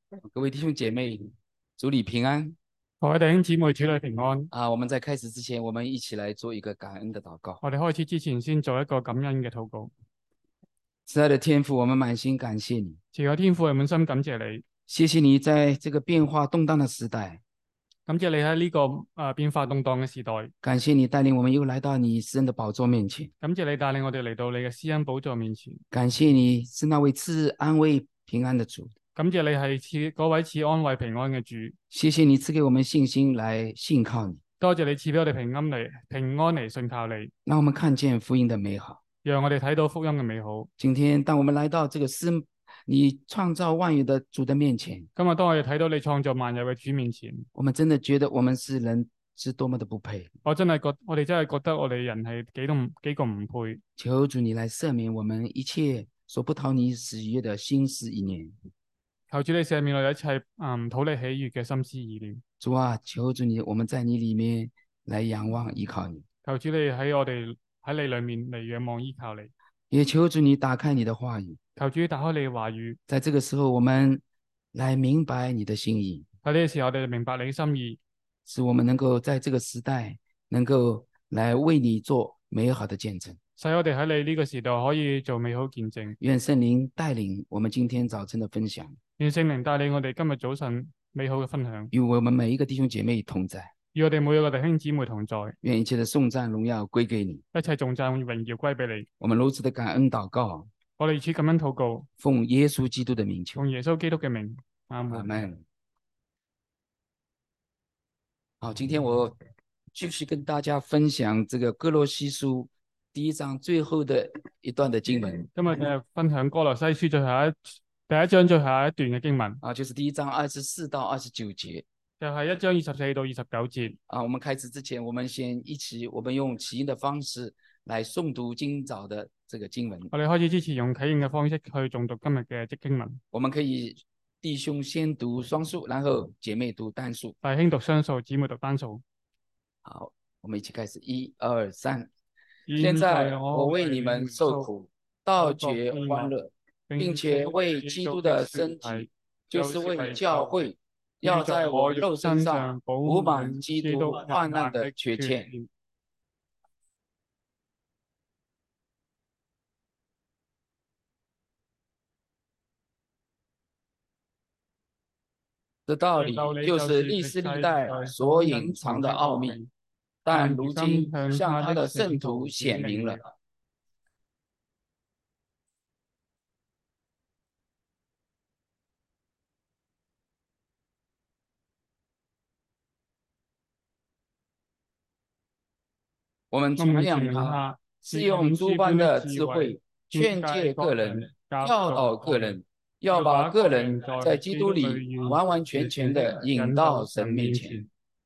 各位弟兄姐妹，主你平安各位弟兄姊妹，主內平安。 啊！我們在開始之前，我們一起來做一個感恩的禱告。 我哋開始之前，先做一個感恩嘅禱告。 慈愛的天父，我們滿心感謝你， 慈愛天父，係滿心感謝你， 謝謝你在這個變化動盪的時代， 感謝你喺呢個變化動盪嘅時代， 感謝你帶領我們又來到你施恩的寶座面前， 感謝你帶領我哋嚟到你嘅施恩寶座面前， 感謝你是那位賜安慰平安的主， 感謝你係嗰位賜安慰平安嘅主， 謝謝你賜給我們信心來信靠你， 多謝你賜俾我哋平安嚟信靠你， 讓我們看見福音的美好。 讓我哋睇到福音嘅美好。 今天當我們來到這個你創造萬有的主的面前， 今日當我哋睇到你創造萬有嘅主面前， 我們真的覺得我們是人是多麼的不配。 我哋真係覺得我哋人係幾個唔配。 求主你來赦免我們一切所不討你喜悅的心思意念。 求主你赦免我哋一切唔討你喜悅嘅心思意念。 主啊，求主你，我們在你裏面來仰望依靠你。 求主你喺你裏面嚟仰望依靠你。 也求主你打開你的話語。 求主打開你嘅話語。 在這個時候，我們來明白你的心意。 喺呢個時候，我哋明白你嘅心意， 使我們能夠在這個時代，能夠來為你做美好的見證。 使我哋喺你呢個時代可以做美好見證。 願聖靈帶領我們今天早晨的分享。 願聖靈帶領我哋今日早晨美好嘅分享。 與我們每一個弟兄姐妹同在。 與我哋每一個弟兄姊妹同在。 願一切的頌讚榮耀歸給你。 一切頌讚榮耀歸俾你。 我們如此的感恩禱告。 我哋如此感恩禱告。 奉耶穌基督的名求。 奉耶穌基督嘅名。阿門。 阿門。好，今天我繼續跟大家分享這個歌羅西書第一章最後的一段的經文。 今日嘅分享歌羅西書第一章最後一段嘅經文啊，就是第一章24到29節。 就係1章24到29節。 啊，我們開始之前，我們用起音的方式來誦讀今早的這個經文。 我哋開始之前用起音嘅方式去誦讀今日嘅經文。 我們可以弟兄先讀雙數，然後姐妹讀單數。 弟兄讀雙數，姊妹讀單數。 好，我們一起開始，1、2、3。現在我為你們受苦，倒覺歡樂，並且為基督的身體，就是為教會，要在我肉身上補滿基督患難的缺欠。這道理就是歷世歷代所隱藏的奧秘，但如今向他的聖徒顯明了。我們傳揚他是用諸般的智慧勸誡個人，教導個人，要把個人在基督裏完完全全的引到神面前。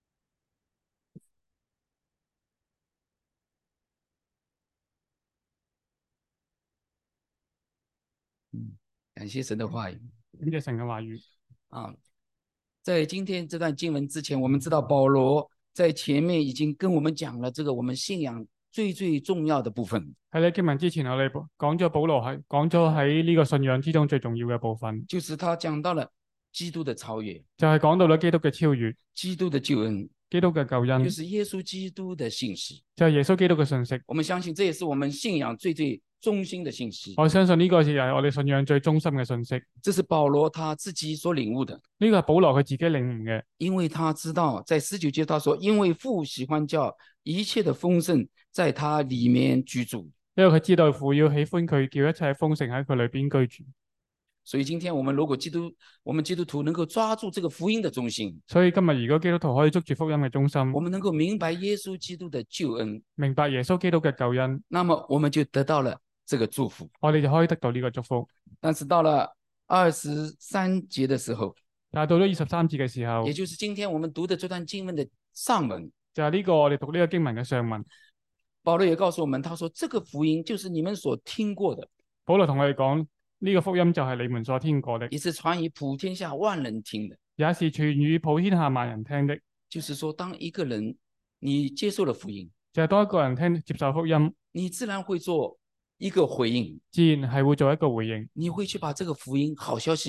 感謝神的話語。 感謝神嘅話語。 啊，在今天這段經文之前，我們知道保羅在前面已經跟我們講了這個我們信仰最重要的部分。 喺呢經文之前，我哋講咗保羅講咗喺呢個信仰之中最重要嘅部分， 就是他講到了基督的超越， 就係講到咗基督嘅超越， 基督的救恩， 基督嘅救恩， 就是耶穌基督的信息， 就係耶穌基督嘅信息。 我們相信這也是我們信仰最中心的信息。 我相信呢個係我哋信仰最中心嘅信息。 這是保羅他自己所領悟的， 呢個係保羅佢自己領悟嘅， 因為他知道在19節他說，因為父喜歡叫一切的豐盛在他裏面居住。 因為佢知道父要喜歡佢，叫一切豐盛喺佢裏邊居住。 所以今天我們如果我們基督徒能夠抓住這個福音的中心， 所以今日如果基督徒可以捉住福音嘅中心， 我們能夠明白耶穌基督的救恩， 明白耶穌基督嘅救恩， 那麼我們就得到了這個祝福， 我哋就可以得到呢個祝福。 但是到了23節的時候， 但係到咗23節嘅時候， 也就是今天我們讀的這段經文的上文， 就係呢個我哋讀呢個經文嘅上文。 保羅也告訴我們，他說這個福音就是你們所聽過的。 保羅同我哋講呢個福音就係你們所聽過的， 也是傳於普天下萬人聽的， 也是傳於普天下萬人聽的。 就是說，當一個人你接受了福音， 就係當一個人接受福音， 你自然會做一個回應， 自然係會做一個回應， 你會去把這個福音好消息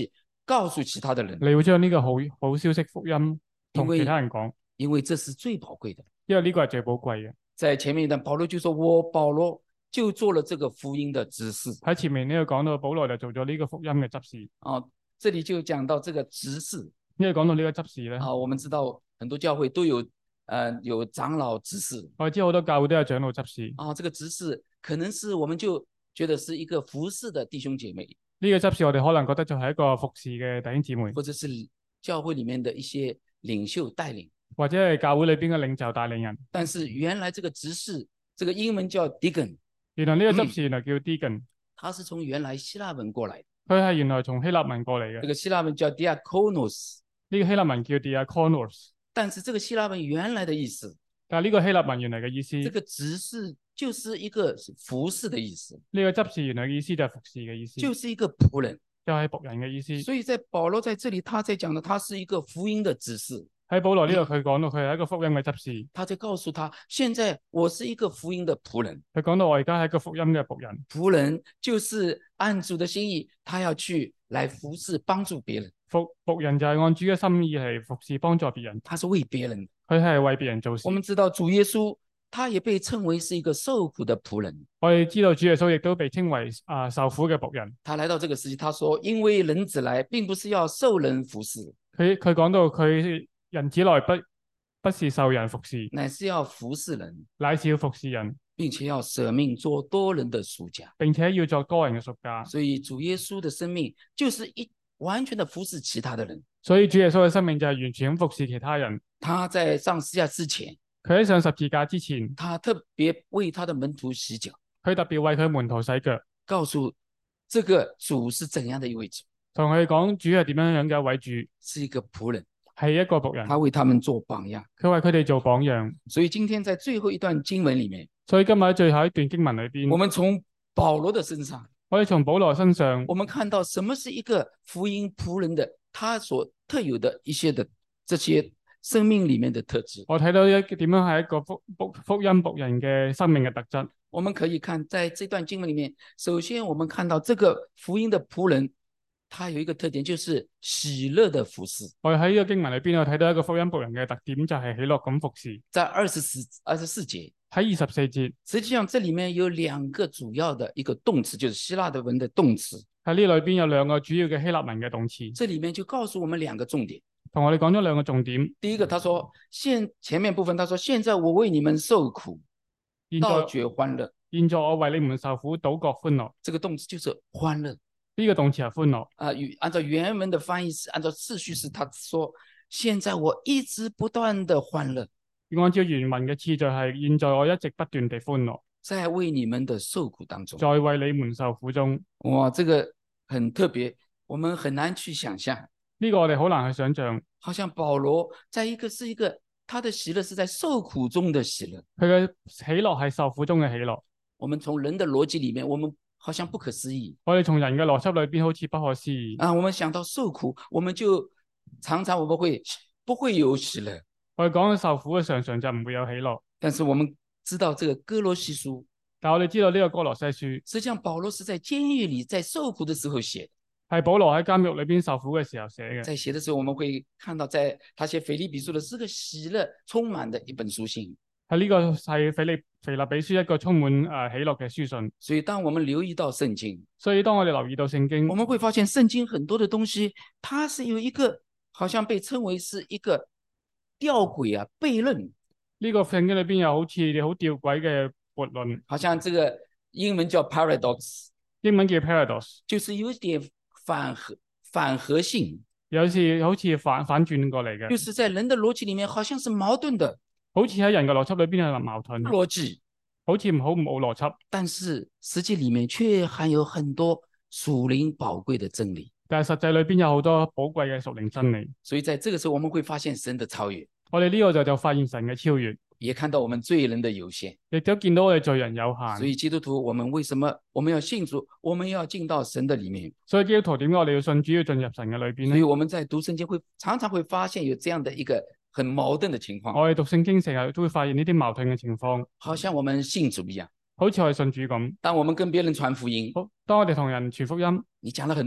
告訴其他的人， 你會將呢個好消息福音同其他人講， 因為這是最寶貴的， 因為呢個係最寶貴嘅。 在前面一段，保羅就說：我保羅就做了這個福音的執事。 喺前面呢個講到保羅就做咗呢個福音嘅執事。 這裡就講到這個執事。 因為講到呢個執事咧， 我們知道很多教會都有有長老執事。 我知好多教會都有長老執事。 這個執事可能是我們就覺得是一個服侍的弟兄姐妹。 呢個執事我哋可能覺得就係一個服侍嘅弟兄姊妹， 或者是教會裡面的一些領袖帶領， 或者係教會裏邊嘅領袖帶領人。 但是原來這個執事，這個英文叫 deacon。 原來呢個執事原來叫 deacon， 他是從原來希臘文過來的。 佢係原來從希臘文過嚟嘅。 這個希臘文叫 diakonos。 呢個希臘文叫 diakonos。 但是這個希臘文原來的意思， 但係呢個希臘文原來嘅意思， 這個執事就是一個服侍的意思。 呢個執事原來嘅意思就係服侍嘅意思， 就是一個僕人， 就係僕人嘅意思。 所以在保羅在這裡，他在講的，他是一個福音的執事。 喺保羅呢度佢講到佢係一個福音嘅執事， 他在告訴他，現在我是一個福音的僕人。 佢講到我而家係一個福音嘅僕人。 僕人就是按主的心意，他要去來服侍幫助別人。 僕人就係按主嘅心意嚟服侍幫助別人， 他是為別人， 佢係為別人做事。 我們知道主耶穌，他也被稱為是一個受苦的僕人。 我哋知道主耶穌亦都被稱為受苦嘅僕人。 他來到這個世界，他說：因為人子來，並不是要受人服侍。 佢講到佢人子來不是受人服侍， 乃是要服侍人， 乃是要服侍人， 並且要捨命做多人的贖價， 並且要作多人嘅贖價。 所以主耶穌的生命就是完全的服侍其他的人。 所以主耶穌嘅生命就係完全服侍其他人。 他在上十字架之前， 佢喺上十字架之前， 他特別為他的門徒洗腳， 佢特別為佢門徒洗腳， 告訴這個主是怎樣的一位主， 同佢哋講主係點樣樣嘅一位主， 是一個僕人， 係一個僕人， 他為他們做榜樣， 佢為佢哋做榜樣。 所以今天在最後一段經文裡面， 所以今日喺最後一段經文裏邊， 我們從保羅的身上， 我哋從保羅身上， 我們看到什麼是一個福音僕人的他所特有的一些的這些生命裡面的特質。 我睇到點樣係一個福音僕人嘅生命嘅特質。 我們可以看在這段經文裡面，首先我們看到這個福音的僕人，他有一個特點，就是喜樂的服侍。 我哋喺呢個經文裏邊，我睇到一個福音僕人嘅特點，就係喜樂咁服侍。 在24節， 喺24節， 實際上這裡面有兩個主要的一個動詞，就是希臘的文的動詞。 喺呢裏邊有兩個主要嘅希臘文嘅動詞。 這裡面就告訴我們兩個重點。 同我哋講咗兩個重點。 第一個，他說前面部分，他說現在我為你們受苦，倒覺歡樂。 現在我為你們受苦，倒覺歡樂。 這個動詞就是歡樂。 呢個動詞係歡樂。 按照原文的翻譯是，按照次序是，他說現在我一直不斷的歡樂。 按照原文嘅次序係，現在我一直不斷地歡樂， 在為你們的受苦當中， 在為你們受苦中。 哇，這個很特別，我們很難去想象。 呢個我哋好難去想象。 好像保羅是一個他的喜樂是在受苦中的喜樂， 佢嘅喜樂係受苦中嘅喜樂。我們從人的邏輯裡面，我們好像不可思議。 我哋從人嘅邏輯裏邊好似不可思議。 我們想到受苦，我們就常常我們不會有喜樂。 我哋講到受苦嘅常常就唔會有喜樂。 但是我們知道這個哥羅西書， 但我哋知道呢個哥羅西書， 實際上保羅是在監獄裡在受苦的時候寫的。 係保羅喺監獄裏邊受苦嘅時候寫嘅。 在寫的時候，我們會看到，在他寫腓立比書的是個喜樂充滿的一本書信。 喺呢個係腓立比書一個充滿喜樂嘅書信。 所以當我們留意到聖經， 所以當我哋留意到聖經， 我們會發現聖經很多的東西，它是有一個好像被稱為是一個吊詭啊悖論。 呢個聖經裏邊有好似好吊詭嘅悖論， 好像這個英文叫 paradox， 英文叫 paradox， 就是有一點反合性， 有時好似反轉過嚟嘅， 就是在人的邏輯裡面好像是矛盾的， 好似喺人嘅邏輯裏邊係矛盾邏輯好似冇邏輯， 但是實際裡面卻含有很多屬靈寶貴的真理。 但係實際裏邊有好多寶貴嘅屬靈真理。所以在這個時候我們會發現神的超越。 我哋呢個就發現神嘅超越， 也看到我們罪人的有限， 亦都見到我哋罪人有限。 所以基督徒，我們為什麼我們要信主？我們要進到神的裡面。 所以基督徒點解我哋要信主，要進入神嘅裏邊呢？ 所以我們在讀聖經常常會發現有這樣的一個很矛盾的情況。 我哋讀聖經成日都會發現呢啲矛盾嘅情況， 好像我們信主一樣， 好似我哋信主咁。 當我們跟別人傳福音， 當我哋同人傳福音， 你講了很多，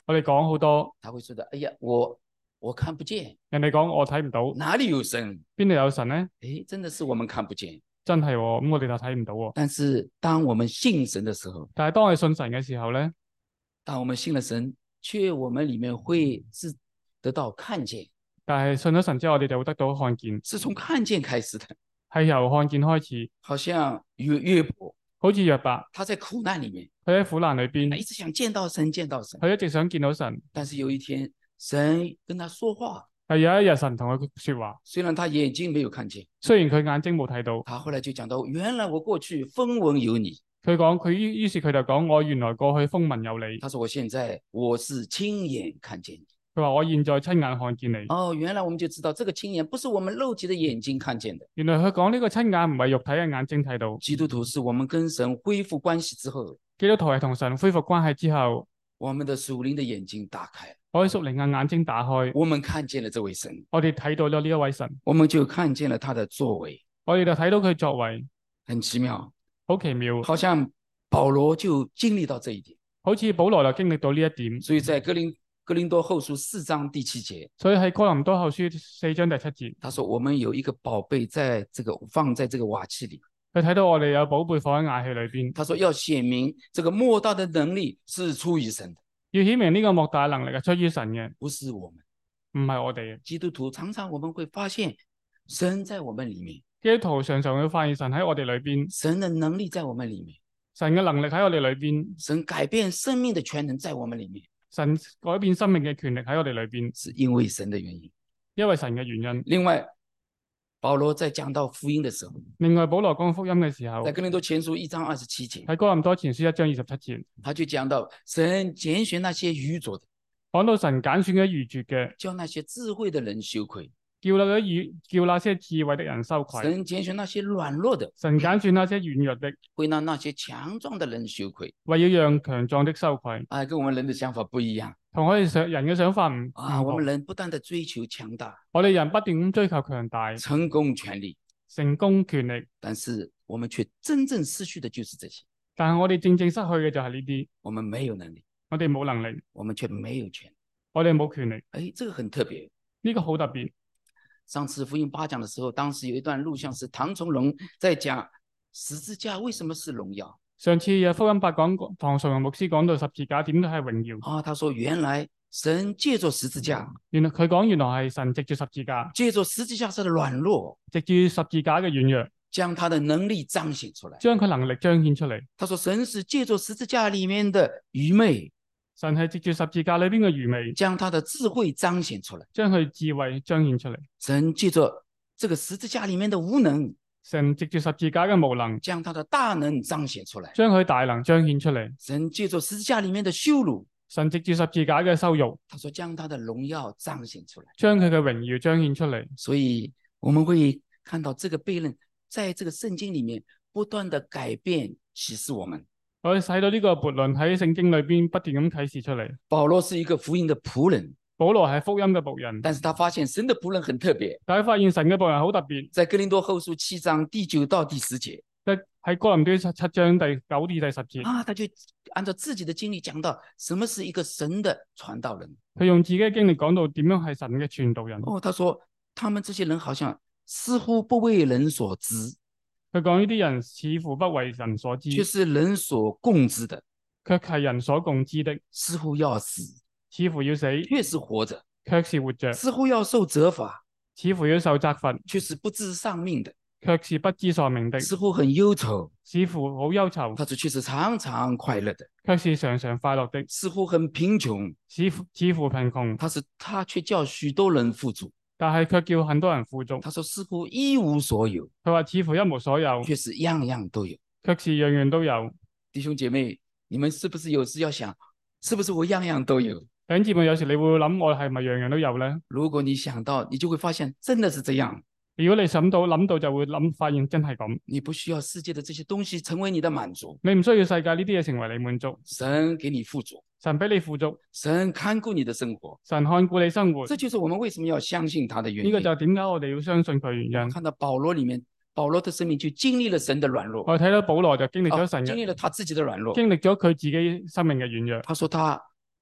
我哋講好多， 他會說的，哎呀，我看不見， 人哋講我睇唔到， 哪裡有神？ 邊度有神呢？ 誒，真的是我們看不見。 真係喎，咁我哋就睇唔到喎。 但是當我們信神的時候， 但係當我哋信神嘅時候咧， 當我們信了神，卻我們裡面會是得到看見。 但係信咗神之後，我哋就會得到看見， 是從看見開始的。 係由看見開始。 好像約伯， 好似約伯， 他在苦難裡面， 佢喺苦難裏邊， 一直想見到神，見到神。 佢一直想見到神， 但是有一天，神跟他說話。 係有一日神同佢說話， 雖然他眼睛沒有看見， 雖然佢眼睛冇睇到， 他後來就講到，原來我過去風聞有你。 於是佢就講，我原來過去風聞有你。 他說我是親眼看見你。 佢話我現在親眼看見你。 哦，原來我們就知道這個親眼不是我們肉體的眼睛看見的。 原來佢講呢個親眼唔係肉體嘅眼睛睇到。 基督徒是我們跟神恢復關係之後， 基督徒係同神恢復關係之後， 我們的屬靈的眼睛打開， 我哋屬靈嘅眼睛打開， 我們看見了這位神， 我哋睇到咗呢一位神， 我們就看見了他的作為， 我哋就睇到佢作為， 很奇妙， 好奇妙， 好像保羅就經歷到這一點， 好似保羅就經歷到呢一點。 所以在哥林多後書4章第7節， 所以喺哥林多後書4章第7節， 他說我們有一個寶貝放在這個瓦器裡， 佢睇到我哋有寶貝放喺瓦器裏邊。 他說要顯明這個莫大的能力是出於神的， 要顯明呢個莫大能力係出於神嘅， 不是我們， 唔係我哋。 基督徒常常我們會發現神在我們裡面， 基督徒常常會發現神喺我哋裏邊， 神的能力在我們裡面， 神嘅能力喺我哋裏邊， 神改變生命的權能在我們裡面， 神改變生命嘅權力喺我哋裏邊， 是因為神的原因， 因為神嘅原因。 另外保羅在講到福音的時候， 另外保羅講福音嘅時候， 在哥林多前書1章27節， 喺哥林多前書1章27節， 他就講到神揀選那些愚拙的， 講到神揀選咗愚拙嘅， 叫那些智慧的人羞愧， 叫那些智慧的人羞愧。 神揀選那些軟弱的， 神揀選那些軟弱的， 會讓那些強壯的人羞愧。 為要讓強壯的羞愧。 跟我們人的想法不一樣。 同我哋人嘅想法唔同。 我們人不斷地追求強大， 我哋人不斷咁追求強大、 成功、權力、 權力， 但是我們卻真正失去的就是這些。 但係我哋正正失去嘅就係呢啲。 我們沒有能力， 我哋冇能力， 我們卻沒有權， 我哋冇權力。 這個很特別， 呢個好特別。 上次福音8講的時候，當時有一段錄像是唐崇榮在講十字架為什麼是榮耀。 上次福音8講唐崇榮牧師講到十字架點都係榮耀。 他說原來神借着十字架， 佢講原來係神藉住十字架， 借着十字架上的軟弱， 藉住十字架嘅軟弱， 將他的能力彰顯出來， 將佢能力彰顯出嚟。 他說神是借着十字架裏面的愚昧， 神係藉住十字架裏邊嘅愚昧， 將他的智慧彰顯出來， 將佢智慧彰顯出嚟。 神借着這個十字架裏面的無能， 神藉住十字架嘅無能， 將他的大能彰顯出來， 將佢大能彰顯出嚟。 神借着十字架裏面的羞辱， 神藉住十字架嘅羞辱， 他說將他的榮耀彰顯出來， 將佢嘅榮耀彰顯出嚟。 所以我們會看到這個悖論在這個聖經裏面不斷的改變啟示我們。 我哋睇到呢個悖論喺聖經裏邊不斷咁啟示出嚟。 保羅是一個福音的僕人， 保羅係福音嘅僕人， 但是他發現神的僕人很特別。 但係發現神嘅僕人好特別， 在哥林多後書7章第9到第10節， 喺哥林多7章第9至第10節， 他就按照自己的經歷講到什麼是一個神的傳道人。 佢用自己嘅經歷講到點樣係神嘅傳道人。 他說他們這些人好像似乎不為人所知， 佢講呢啲人似乎不為人所知， 卻是人所共知的， 卻係人所共知的， 似乎要死， 似乎要死， 卻是活着， 卻是活着， 似乎要受責罰， 似乎要受責罰， 卻是不知喪命的， 卻是不知喪命的， 似乎很憂愁， 似乎好憂愁， 他卻是常常快樂的， 卻是常常快樂的， 似乎很貧窮， 似乎貧窮， 他卻叫許多人富足， 但係卻叫很多人富足。 他說似乎一無所有， 佢話似乎一無所有， 卻是樣樣都有， 卻是樣樣都有。 弟兄姐妹，你們是不是有時要想，是不是我樣樣都有？ 弟兄姊妹，有時你會諗我係咪樣樣都有呢？ 如果你想到，你就會發現真的是這樣。 如果你諗到就會發現真係咁。 你不需要世界的這些東西成為你的滿足， 你唔需要世界呢啲嘢成為你滿足。 神給你富足， 神俾你富足， 神看顧你的生活， 神看顧你生活。 這就是我們為什麼要相信他的原因。 呢個就係點解我哋要相信佢原因。 看到保羅裏面，保羅的生命就經歷了神的軟弱。 我睇到保羅就經歷咗神嘅， 經歷了他自己的軟弱， 經歷咗佢自己生命嘅軟弱。 他說他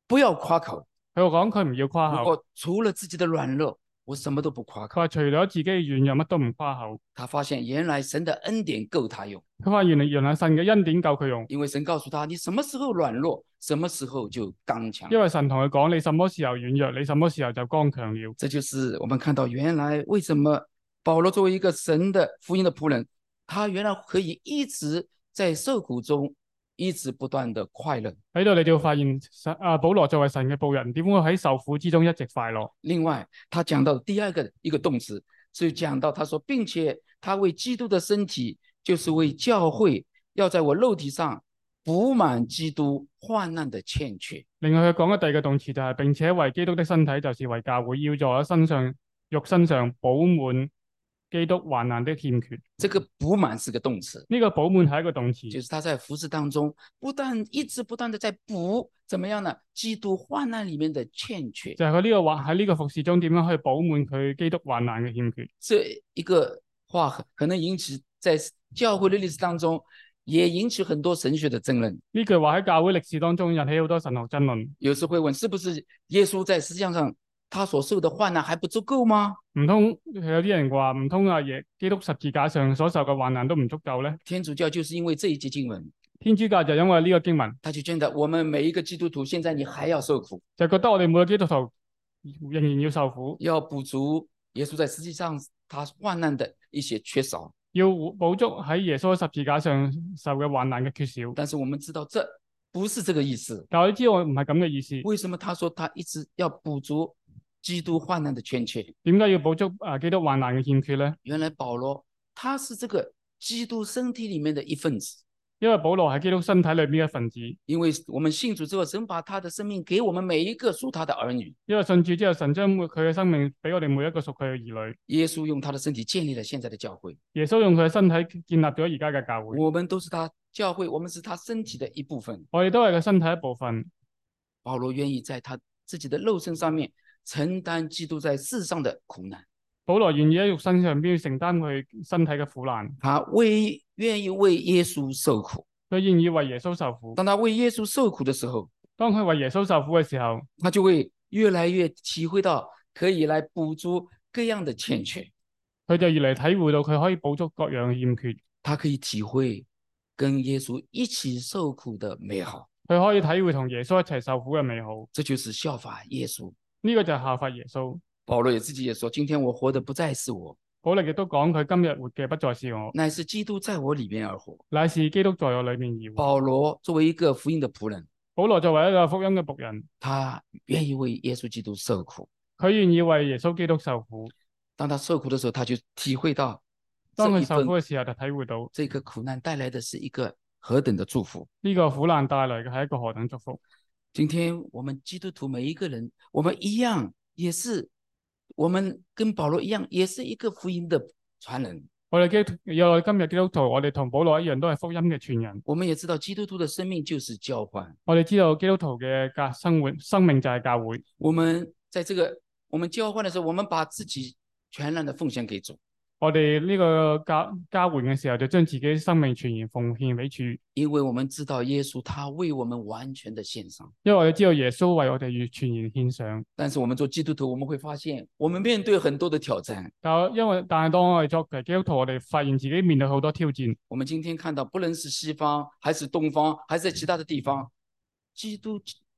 不要誇口。 佢講佢唔要誇口， 我除了自己的軟弱，我什麼都不誇口。 佢話除咗自己軟弱，乜都唔誇口。 他發現原來神的恩典夠他用。 佢話原來神嘅恩典夠佢用， 因為神告訴他，你什麼時候軟弱，什麼時候就剛強。 因為神同佢講，你什麼時候軟弱，你什麼時候就剛強了。 這就是我們看到原來為什麼保羅作為一個神的福音的僕人，他原來可以一直在受苦中一直不斷的快樂。 喺度你就發現保羅作為神嘅僕人，點會喺受苦之中一直快樂？ 另外他講到第二個一個動詞，所以講到他說，並且他為基督的身體，就是為教會，要在我肉體上補滿基督患難的欠缺。 另外佢講嘅第二個動詞就係並且為基督的身體，就是為教會，要在我肉身上補滿基督患難的欠缺。 這個補滿是個動詞， 呢個補滿係一個動詞， 就是他在服事當中一直不斷的在補，怎麼樣呢？基督患難裏面的欠缺， 就係佢呢個話喺呢個服事中點樣可以補滿佢基督患難嘅欠缺。 這一個話可能引起在教會的歷史當中，也引起很多神學的爭論。 呢句話喺教會歷史當中引起好多神學爭論。 有時會問，是不是耶穌在實際上他所受的患難還不足夠嗎？ 唔通有啲人話唔通基督十字架上所受嘅患難都唔足夠呢？ 天主教就是因為這一節經文， 天主教就因為呢個經文， 他就覺得我們每一個基督徒現在你還要受苦， 就覺得我哋每個基督徒仍然要受苦， 要補足耶穌在實際上他患難的一些缺少， 要補足喺耶穌十字架上受嘅患難嘅缺少。 但是我們知道這不是這個意思， 但我知道唔係咁嘅意思。 為什麼他說他一直要補足基督患難的欠缺？ 點解要補足基督患難嘅欠缺呢？ 原來保羅他是這個基督身體裏面的一份子， 因為保羅係基督身體裏面一份子。 因為我們信主之後，神把他的生命給我們每一個屬他的兒女。 因為信主之後，神將佢嘅生命俾我哋每一個屬佢嘅兒女。 耶穌用他的身體建立了現在的教會。 耶穌用佢嘅身體建立咗而家嘅教會。 我們都是他教會，我們是他身體的一部分。 我哋都係佢身體一部分。 保羅願意在他自己的肉身上面承擔基督在世上的苦難。 保羅願意喺肉身上邊承擔佢身體嘅苦難。 他願意為耶穌受苦。 佢願意為耶穌受苦。 當他為耶穌受苦的時候， 當佢為耶穌受苦嘅時候， 他就會越來越體會到可以來補足各樣的欠缺。 佢就越嚟體會到佢可以補足各樣嘅欠缺。 他可以體會跟耶穌一起受苦的美好。 佢可以體會同耶穌一齊受苦嘅美好。 這就是效法耶穌。 呢個就係效法耶穌。 保羅自己也說，今天我活的不再是我。 保羅亦都講佢今日活嘅不再是我， 乃是基督在我裏面而活。 乃是基督在我裏面而活。 保羅作為一個福音的僕人， 保羅作為一個福音嘅僕人， 他願意為耶穌基督受苦。 佢願意為耶穌基督受苦。 當他受苦的時候，他就體會到， 當佢受苦嘅時候，就體會到這個苦難帶來的是一個何等的祝福。 呢個苦難帶來嘅係一個何等祝福。 今天我們基督徒每一個人，我們一樣，也是我們跟保羅一樣，也是一個福音的傳人。 我哋今日基督徒，我哋同保羅一樣，都係福音嘅傳人。 我們也知道基督徒的生命就是交換。 我哋知道基督徒嘅生命就係教會。 我們在這個我們交換的時候，我們把自己全然的奉獻給主。 我哋呢個交換嘅時候，就將自己生命全然奉獻俾主。 因為我們知道耶穌他為我們完全的獻上。 因為我哋知道耶穌為我哋全然獻上。 但是我們做基督徒，我們會發現，我們面對很多的挑戰。 但係當我哋作為基督徒，我哋發現自己面對好多挑戰。 我們今天看到，不論是西方，還是東方，還是在其他的地方，基督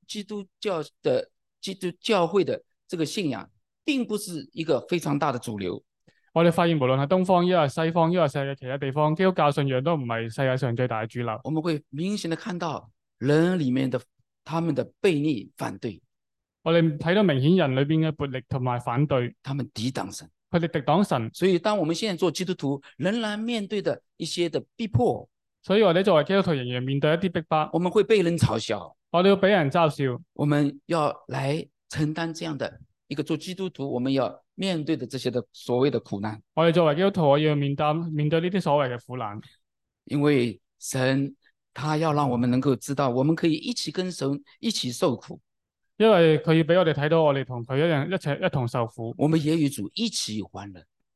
教會的這個信仰，並不是一個非常大的主流。 我哋發現無論係東方，抑或西方，抑或世界其他地方，基督教信仰都唔係世界上最大嘅主流。 我們會明顯的看到人裏面的他們的悖逆反對。 我哋睇到明顯人裏邊嘅悖逆同埋反對， 他們抵擋神， 佢哋抵擋神。 所以當我們現在做基督徒，仍然面對的一些的逼迫， 所以我哋作為基督徒仍然面對一啲逼迫， 我們會被人嘲笑， 我哋要俾人嘲笑， 我們要來承擔這樣的一個做基督徒我們要面對的這些的所謂的苦難。 我哋作為基督徒，我要面對呢啲所謂嘅苦難， 因為神他要讓我們能夠知道，我們可以一起跟神一起受苦， 因為佢要俾我哋睇到，我哋同佢一樣一同受苦， 我們也與主一起歡樂。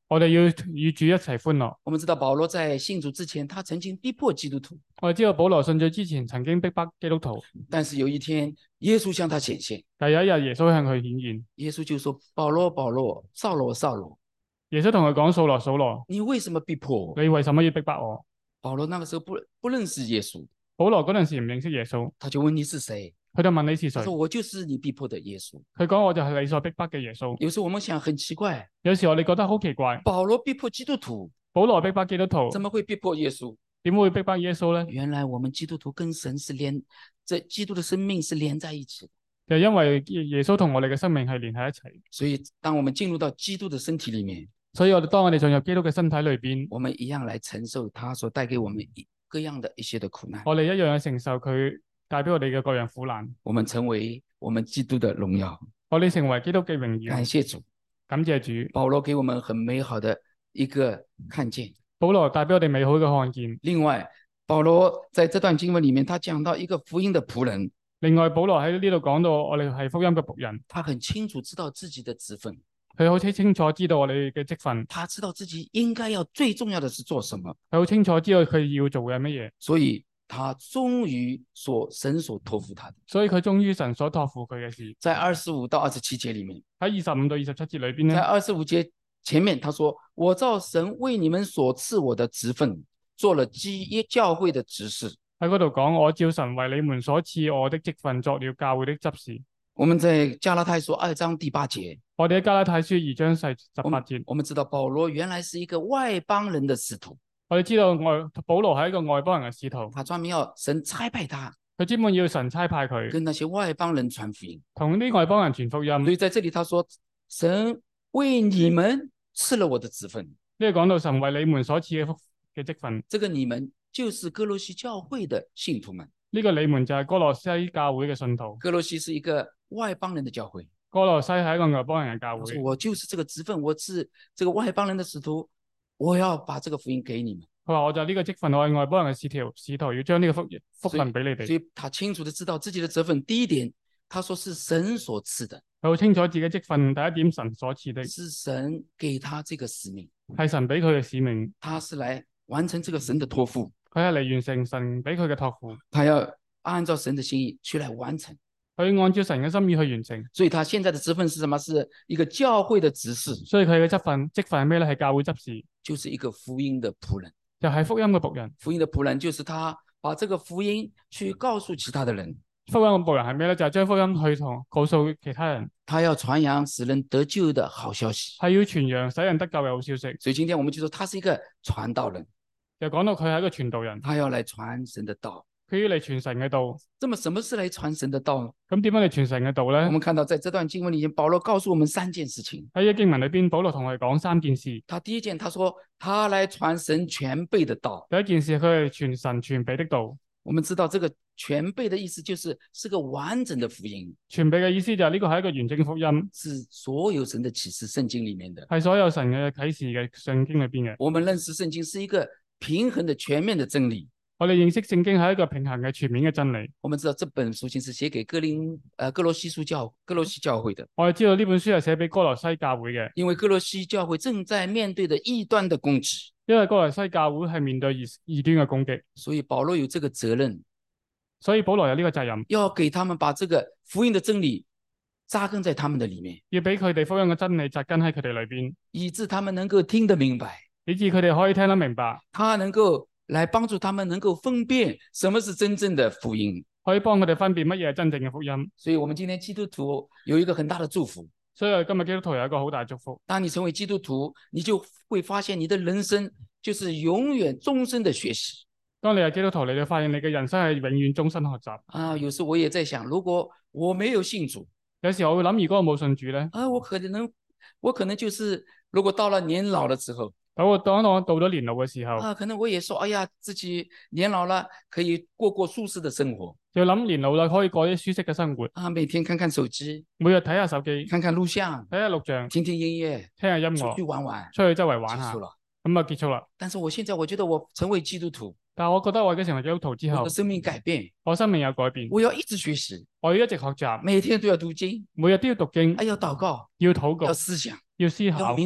我哋要與主一齊歡樂。 我們知道保羅在信主之前，他曾經逼迫基督徒。 我哋知道保羅信主之前曾經逼迫基督徒， 但是有一天耶穌向他顯現。 但有一日耶穌向佢顯現， 耶穌就說：保羅，保羅，掃羅，掃羅。 耶穌同佢講：掃羅，掃羅， 你為什麼逼迫我？ 你為什麼要逼迫我？ 保羅那個時候不認識耶穌。 保羅嗰陣時唔認識耶穌， 他就問你是誰？ 佢就問你是誰？ 他說我就是你逼迫的耶穌。 佢講我就係你所逼迫嘅耶穌。 有時候我們想很奇怪， 有時我哋覺得好奇怪， 保羅逼迫基督徒， 保羅逼迫基督徒， 怎麼會逼迫耶穌？ 點會逼迫耶穌呢？ 原來我們基督徒跟神是這基督的生命是連在一起的。 就因為耶穌同我哋嘅生命係連喺一齊， 所以當我們進入到基督的身體裏面， 所以當我哋進入基督嘅身體裏邊， 我們一樣來承受他所帶給我們各樣的一些的苦難。 我哋一樣去承受佢帶俾我哋嘅各樣苦難。 我們成為我們基督的榮耀。 我哋成為基督嘅榮耀。 感謝主， 感謝主。 保羅給我們很美好的一個看見。 保羅帶俾我哋美好嘅看見。 另外，保羅在這段經文裏面，他講到一個福音的僕人。 另外，保羅喺呢度講到我哋係福音嘅僕人， 他很清楚知道自己的職分。 佢好清楚知道我哋嘅職分。 他知道自己應該要最重要的是做什麼。 佢好清楚知道佢要做嘅係乜嘢。 所以他終於神所託付他的。 所以佢終於神所託付佢嘅事。 在25到27節裏面， 喺25到27節裏邊呢， 在25節前面他說：我照神為你們所賜我的職分，做了教會的執事。 喺嗰度講，我照神為你們所賜我的職分，作了教會的執事。 我們在加拉太書2章第8節， 我哋喺加拉太書2章18節， 我們知道保羅原來是一個外邦人的使徒。 我哋知道保羅係一個外邦人嘅使徒， 他專門要神差派他， 佢專門要神差派佢， 跟那些外邦人傳福音， 同啲外邦人傳福音。 所以在這裡他說，神為你們賜了我的職分。 呢個講到神為你們所賜嘅職分， 這個你們就是歌羅西教會的信徒們。 呢個你們就係歌羅西教會嘅信徒。 歌羅西是一個外邦人的教會， 歌羅西係一個外邦人嘅教會。 我就是這個職分，我是這個外邦人的使徒，我要把這個福音給你們。 佢話我就呢個職分，我係外邦人嘅使徒，要將呢個福分俾你哋。 所以他清楚的知道自己的職分。第一點，他說是神所賜的， 佢好清楚自己職分。第一點，神所賜的， 是神給他這個使命， 係神俾佢嘅使命， 他是來完成這個神的託付， 佢係嚟完成神俾佢嘅託付， 他要按照神的心意去來完成， 佢按照神嘅心意去完成。 所以他現在的職分是什麼？是一個教會的執事。 所以佢嘅職分係咩咧？係教會執事， 就是一個福音的僕人， 就係福音嘅僕人。 福音的僕人就是他把這個福音去告訴其他的人。 福音嘅僕人係咩咧？就係將福音去告訴其他人。 他要傳揚使人得救的好消息， 係要傳揚使人得救嘅好消息。 所以今天我們就說他是一個傳道人， 又講到佢係一個傳道人， 他要來傳神的道。 佢要嚟傳神嘅道。 這麼什麼是來傳神的道呢？ 咁點樣嚟傳神嘅道咧？ 我們看到在這段經文裏面，保羅告訴我們3件事情。 喺呢個經文裏邊，保羅同我哋講3件事。 他第一件，他說他來傳神全備的道。 第一件事，佢係傳神全備的道。 我們知道這個全備的意思就是個完整的福音。 全備嘅意思就係呢個係一個完整福音， 是所有神的啟示聖經裏面的， 係所有神嘅啟示嘅聖經裏邊嘅。 我們認識聖經是一個平衡的全面的真理。 我哋認識聖經係一個平衡嘅全面嘅真理。 我們知道這本書信是寫給歌羅西教會的。 我哋知道呢本書係寫俾歌羅西教會嘅， 因為歌羅西教會正在面對的異端的攻擊。 因為歌羅西教會係面對異端嘅攻擊， 所以保羅有這個責任， 所以保羅有呢個責任， 要給他們把這個福音的真理扎根在他們的裡面， 要俾佢哋福音嘅真理扎根喺佢哋裏邊， 以致他們能夠聽得明白， 以致佢哋可以聽得明白， 他能夠來幫助他們能夠分辨什麼是真正的福音， 可以幫佢哋分辨乜嘢係真正嘅福音。 所以我們今天基督徒有一個很大的祝福。 所以今日基督徒有一個好大的祝福。 當你成為基督徒，你就會發現你的人生就是永遠終身的學習。 當你係基督徒，你就發現你嘅人生係永遠終身學習。 啊，有時我也在想，如果我沒有信主， 有時我會諗，如果我冇信主咧， 我可能就是如果到了年老的時候， 當我到咗年老嘅時候， 可能我也說，哎呀，自己年老了可以過舒適的生活。 就諗年老啦，可以過啲舒適嘅生活。 每天看看手機， 每日睇下手機， 看看錄像， 睇下錄像， 聽聽音樂， 聽下音樂， 出去玩玩， 出去周圍玩下，咁啊結束啦。 但是我現在我覺得我成為基督徒， 但係我覺得我已經成為基督徒之後， 我的生命改變， 我生命有改變， 我要一直學習， 我要一直學習， 每天都要讀經， 每日都要讀經， 要禱告， 要禱告， 要思想， 要思考， 要明白，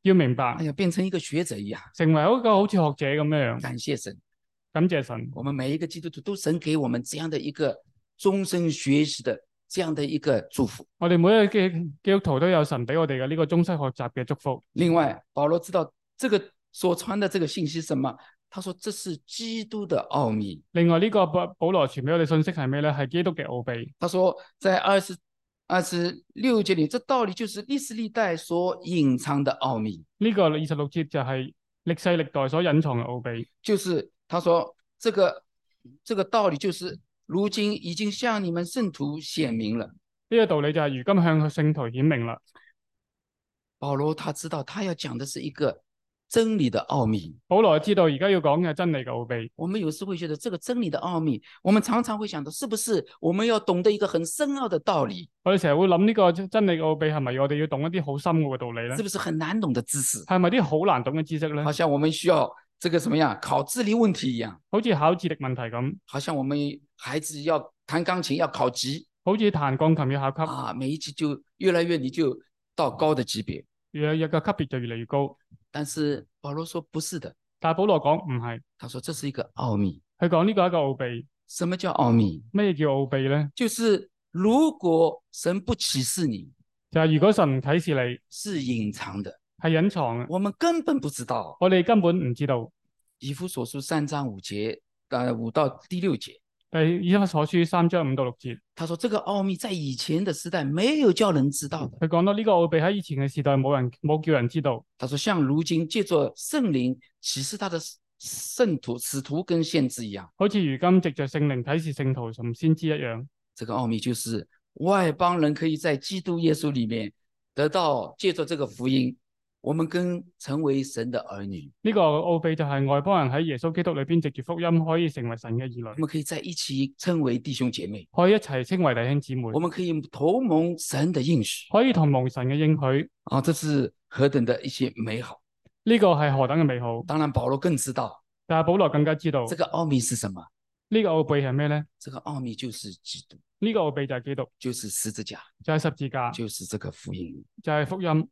要明白， 哎呀，變成一個學者一樣， 成為一個好似學者咁樣。 感謝神， 感謝神。 我們每一個基督徒都神給我們這樣的一個終身學習的這樣的一個祝福。 我哋每一個基督徒都有神俾我哋嘅呢個終身學習嘅祝福。 另外，保羅知道這個所傳的這個信息是什麼？他說這是基督的奧秘。 另外呢個保羅傳俾我哋信息係咩咧？係基督嘅奧秘。 他說在26節裏，這道理就是歷世歷代所隱藏的奧秘。 呢個26節就係歷世歷代所隱藏嘅奧秘。 就是他說這個道理就是如今已經向你們聖徒顯明了。 呢個道理就係如今向聖徒顯明啦。 保羅他知道他要講的是一個真理的奧秘。 保羅知道而家要講嘅真理嘅奧秘。 我們有時會覺得這個真理的奧秘，我們常常會想到，是不是我們要懂得一個很深奧的道理？ 我哋成日會諗呢個真理嘅奧秘係咪我哋要懂一啲好深奧嘅道理咧？ 是不是很難懂的知識？ 係咪啲好難懂嘅知識咧？ 好像我們需要這個什麼樣考智力問題一樣， 好似考智力問題咁。 好像我們孩子要彈鋼琴要考級， 好似彈鋼琴要考級啊，每一級就越來越你就到高的級別， 越嚟越個級別就越嚟越高。 但是保羅說不是的， 但係保羅講唔係， 他說這是一個奧秘。 佢講呢個係一個奧秘。 什麼叫奧秘？ 咩叫奧秘咧？ 就是如果神不啟示你， 就係如果神唔啟示你， 是隱藏的， 係隱藏嘅， 我們根本不知道。 我哋根本唔知道。 以弗所書3章5節，5到第6節。 以弗所書3章5到6節， 他說這個奧秘在以前的時代沒有叫人知道的。 佢講到呢個奧秘喺以前嘅時代冇叫人知道。 他說像如今借着聖靈啟示他的聖徒、使徒跟先知一樣， 好似如今藉着聖靈啟示聖徒同先知一樣。 這個奧秘就是外邦人可以在基督耶穌裏面得到借着這個福音，我們跟成為神的兒女。 呢個奧秘就係外邦人喺耶穌基督裏邊藉住福音可以成為神嘅兒女。 我們可以在一起稱為弟兄姐妹， 可以一齊稱為弟兄姊妹。 我們可以同蒙神的應許， 可以同蒙神嘅應許。 這是何等的一些美好。 呢個係何等嘅美好。 當然保羅更知道， 但係保羅更加知道這個奧秘是什麼？ 呢個奧秘係咩呢？ 這個奧秘就是基督， 呢個奧秘就係基督， 就是十字架， 就係十字架， 就是這個福音， 就係福音。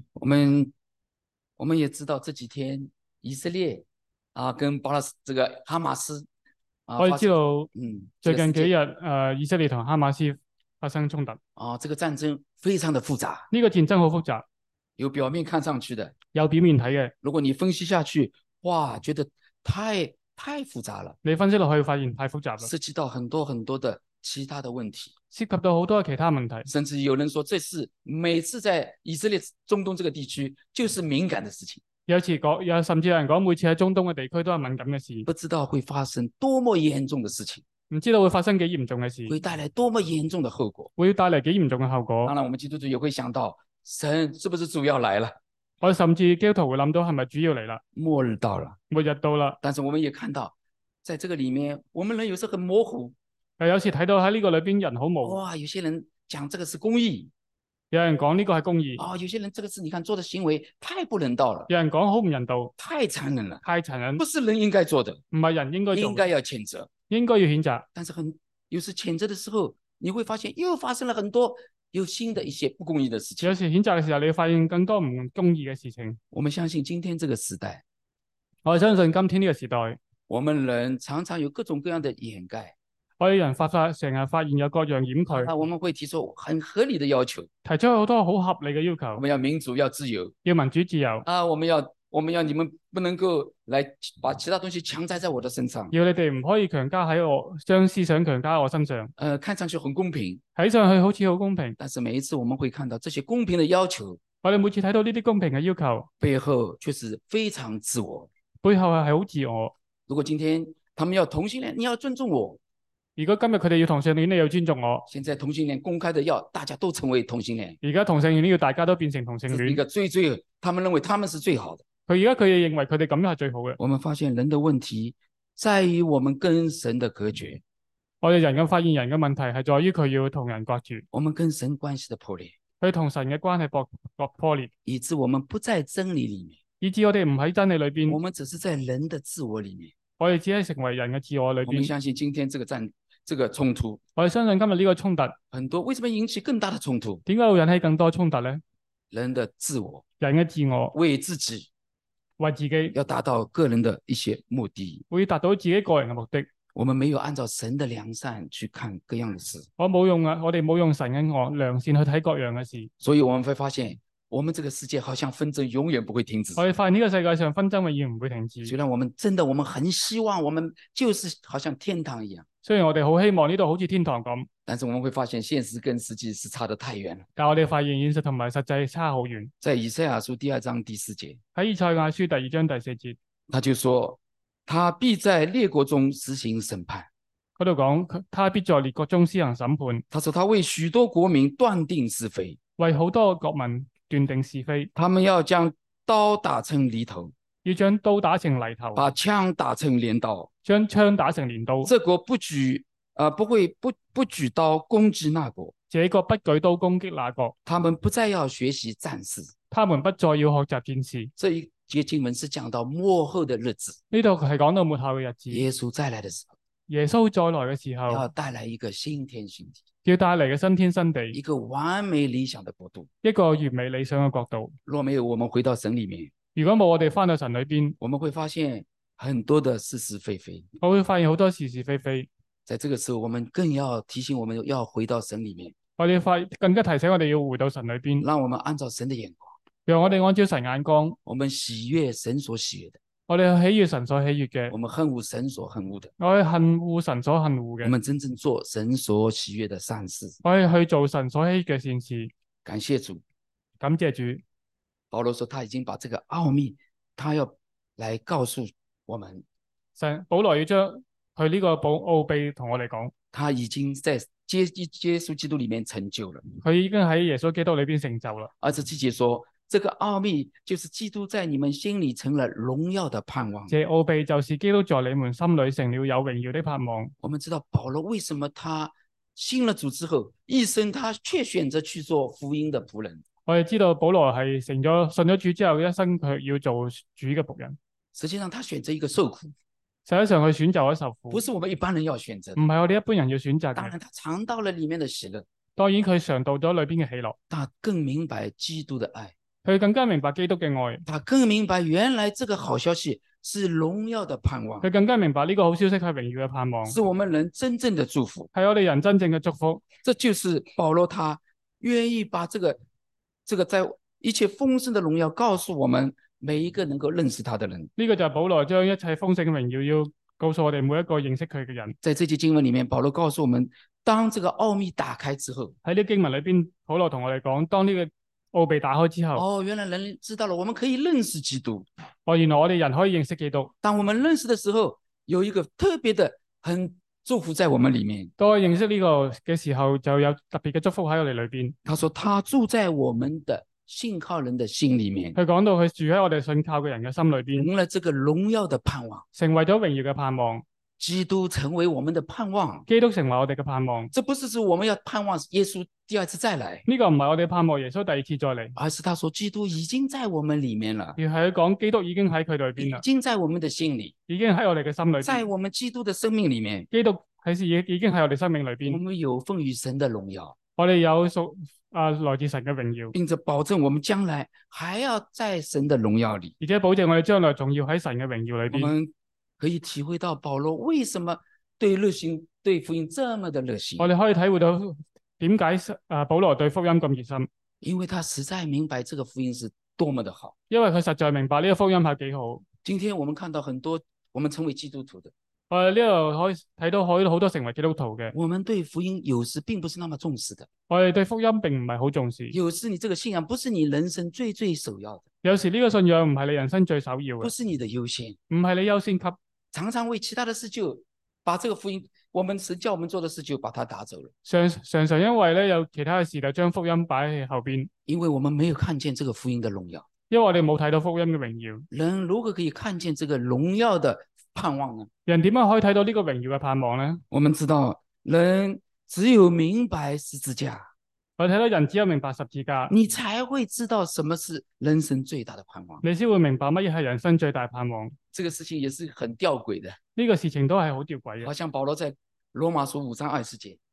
我們也知道這幾天以色列跟這個哈馬斯我哋知道最近幾日以色列同哈馬斯發生衝突。 這個戰爭非常的複雜。 呢個戰爭好複雜， 有表面看上去的， 有表面睇嘅。 如果你分析下去，哇，覺得太複雜了。 你分析落去發現太複雜了， 涉及到很多很多的其他的問題， 涉及到好多其他問題。 甚至有人說，這是每次在以色列中東這個地區就是敏感的事情。 甚至有人講，每次喺中東嘅地區都係敏感嘅事， 不知道會發生多麼嚴重的事情， 唔知道會發生幾嚴重嘅事， 會帶來多麼嚴重的後果， 會帶嚟幾嚴重嘅後果。 當然，我們基督徒也會想到，神是不是主要來了？ 我甚至基督徒會諗到，係咪主要嚟啦？ 末日到了， 末日到啦。 但是我們也看到，在這個裏面，我們人有時很模糊。 有時睇到喺呢個裏邊人好模糊。 哇，有些人講這個是公義。 有人講呢個係公義。 有些人這個是你看做的行為太不人道了。 有人講好唔人道， 太殘忍了， 太殘忍， 不是人應該做的， 唔係人應該做， 應該要譴責， 應該要譴責。 但是有時譴責的時候，你會發現又發生了很多有新的一些不公義的事情。 有時譴責嘅時候，你會發現更多唔公義嘅事情。 我們相信今天這個時代， 我相信今天呢個時代， 我們人常常有各種各樣的掩蓋。 我哋人成日發現有各樣掩蓋， 我們會提出很合理的要求， 提出好多好合理嘅要求。 我們要民主，要自由， 要民主自由。 我們要你們不能夠來把其他東西強加在我的身上。 要你哋唔可以強加喺我，將思想強加喺我身上。 看上去很公平， 睇上去好似好公平， 但是每一次我們會看到這些公平的要求， 我哋每次睇到呢啲公平嘅要求， 背後卻是非常自我， 背後係好自我。 如果今天他們要同性戀，你要尊重我。 如果今日佢哋要同性戀，你要尊重我。 現在同性戀公開的要大家都成為同性戀， 而家同性戀要大家都變成同性戀， 一個他們認為他們是最好的。 佢哋認為佢哋咁樣係最好嘅。 我們發現人的問題在於我們跟神的隔絕。 我哋人嘅發現人嘅問題係在於佢要同人隔絕。 我們跟神關係的破裂， 佢同神嘅關係破裂， 以致我們不在真理裡面， 以致我哋唔喺真理裏邊， 我們只是在人的自我裡面。 我哋只係成為人嘅自我裏邊。 我們相信今天這個衝突， 我哋相信今日呢個衝突很多，為什麼引起更大的衝突？ 點解會引起更多衝突呢？ 人的自我， 人嘅自我， 为自己， 為自己要達到個人的一些目的。 會達到自己個人嘅目的。 我們沒有按照神的良善去看各樣的事， 我哋冇用神嘅良善去睇各樣嘅事， 所以我們會發現，我們這個世界好像紛爭永遠不會停止。 我哋發現呢個世界上紛爭永遠唔會停止。 雖然我們很希望我們就是好像天堂一樣， 雖然我哋好希望呢度好似天堂咁， 但是我們會發現現實跟實際是差得太遠了。 但我哋發現現實同埋實際差好遠。 在以賽亞書第2章第4節， 喺以賽亞書第2章第4節， 他就說，他必在列國中施行審判。 嗰度講，他必在列國中施行審判。 他說他為許多國民斷定是非， 為好多國民斷定是非。 他們要將刀打成犁頭， 要將刀打成犁頭， 把槍打成鐮刀， 將槍打成鐮刀。 這國不舉刀攻擊那國， 這國不舉刀攻擊那國。 他們不再要學習戰事， 他們不再要學習戰事。 這一節經文是講到末後的日子， 呢度係講到末後嘅日子， 耶穌再來的時候， 耶穌再來嘅時候， 要帶來一個新天新地， 要帶嚟嘅新天新地， 一個完美理想的國度， 一個完美理想嘅國度。 若沒有我們回到神裏面， 如果冇我哋翻到神裏邊， 我們會發現很多的是是非非， 我會發現好多是是非非。 在這個時候，我們更要提醒我們要回到神裏面， 我哋更加提醒我哋要回到神裏邊， 讓我們按照神的眼光， 讓我哋按照神眼光， 我們喜悅神所喜悅的， 我哋喜悅神所喜悅嘅， 我們恨惡神所恨惡的， 我哋恨惡神所恨惡嘅， 我們真正做神所喜悅的善事， 我哋去做神所喜悅嘅善事。 感謝主， 感謝主。 保羅說他已經把這個奧秘，他要來告訴我們， 保羅要將佢呢個奧秘同我哋講， 他已經在耶穌基督裏面成就了， 佢已經喺耶穌基督裏邊成就啦。 而這節說，這個奧秘就是基督在你們心裏成了榮耀的盼望。 這奧秘就是基督在你們心裏成了有榮耀的盼望。 我們知道保羅為什麼他信了主之後，一生他卻選擇去做福音的僕人。 我哋知道保羅係信咗主之後，一生佢要做主嘅僕人。 實際上他選擇一個受苦， 實際上佢選擇咗受苦， 不是我們一般人要選擇的， 唔係我哋一般人要選擇嘅。 當然他嘗到了裏面的喜樂， 當然佢嘗到咗裏邊嘅喜樂， 他更明白基督的愛， 佢更加明白基督嘅愛， 他更明白原來這個好消息是榮耀的盼望， 佢更加明白呢個好消息係榮耀嘅盼望， 是我們人真正的祝福， 係我哋人真正嘅祝福。 這就是保羅他願意把這個在一切豐盛的榮耀告訴我們每一個能夠認識他的人。 呢個就係保羅將一切豐盛嘅榮耀要告訴我哋每一個認識佢嘅人。 在這節經文裡面，保羅告訴我們，當這個奧秘打開之後， 喺呢經文裏邊，保羅同我哋講，當呢個奧秘打開之後， 原來人知道了，我們可以認識基督。 原來我哋人可以認識基督。 當我們認識的時候，有一個特別的很祝福在我們裡面。 當我認識呢個嘅時候，就有特別嘅祝福喺我哋裏邊。 他說他住在我們的信靠人的心裡面。 佢講到佢住喺我哋信靠嘅人嘅心裏邊， 成了這個榮耀的盼望， 成為咗榮耀嘅盼望。 基督成為我們的盼望， 基督成為我哋嘅盼望。 這不是說我們要盼望耶穌第二次再來， 呢個唔係我哋盼望耶穌第二次再嚟， 而是他說基督已經在我們裡面了。 而係佢講基督已經喺佢裏邊啦， 已經在我們的心裡， 已經喺我哋嘅心裏邊， 在我們基督的生命裡面， 基督已經喺我哋生命裏邊。 我們有份於神的榮耀， 我哋有來自神嘅榮耀， 並且保證我們將來還要在神的榮耀裡， 而且保證我哋將來仲要喺神嘅榮耀裏邊。 我們可以體會到保羅為什麼對福音這麼的熱心。 我哋可以體會到點解保羅對福音咁熱心， 因為他實在明白這個福音是多麼的好， 因為佢實在明白呢個福音係幾好。 今天我們看到很多我們成為基督徒的， 我哋呢度可以睇到好多成為基督徒嘅， 我們對福音有時並不是那麼重視的， 我哋對福音並唔係好重視。 有時你這個信仰不是你人生最首要的， 有時呢個信仰唔係你人生最首要嘅， 不是你的優先， 唔係你優先級， 常常為其他的事就把這個福音，我們神叫我們做的事就把它打走了。 常常因為咧有其他嘅事就將福音擺喺後邊， 因為我們沒有看見這個福音的榮耀， 因為我哋冇睇到福音嘅榮耀。 人如何可以看見這個榮耀的盼望呢？ 人點樣可以睇到呢個榮耀嘅盼望呢？ 我們知道人只有明白十字架， 我睇到人只有明白十字架， 你才會知道什麼是人生最大的盼望， 你先會明白乜嘢係人生最大盼望。 這個事情也是很弔詭的， 呢個事情都係好吊詭嘅。 好像保羅在羅馬書5章20節，